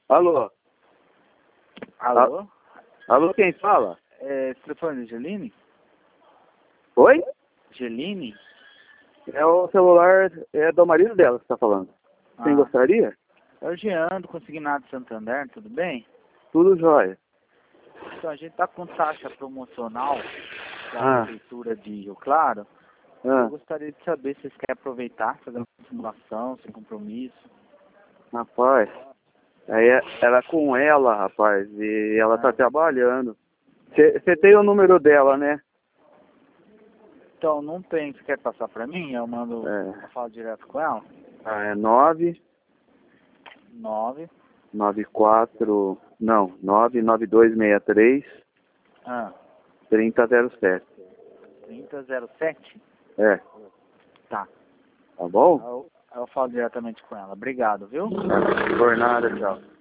Alô? Alô? Alô, quem fala? Esse telefone é Geline? Oi? Geline? É o celular do marido dela que tá falando. Quem gostaria? É o Jean do Consignado Santander, tudo bem? Tudo jóia. Então, a gente tá com taxa promocional da Prefeitura de Rio Claro. Eu gostaria de saber se vocês querem aproveitar, fazer uma simulação, sem compromisso. Rapaz, aí era com ela, rapaz, e ela tá trabalhando. Você tem o número dela, né? Então, não tem, você quer passar pra mim? Eu mando, eu falo direto com ela. É 99263 3007. 3007? É. Tá. Tá bom? Eu falo diretamente com ela. Obrigado, viu? Por nada, tchau.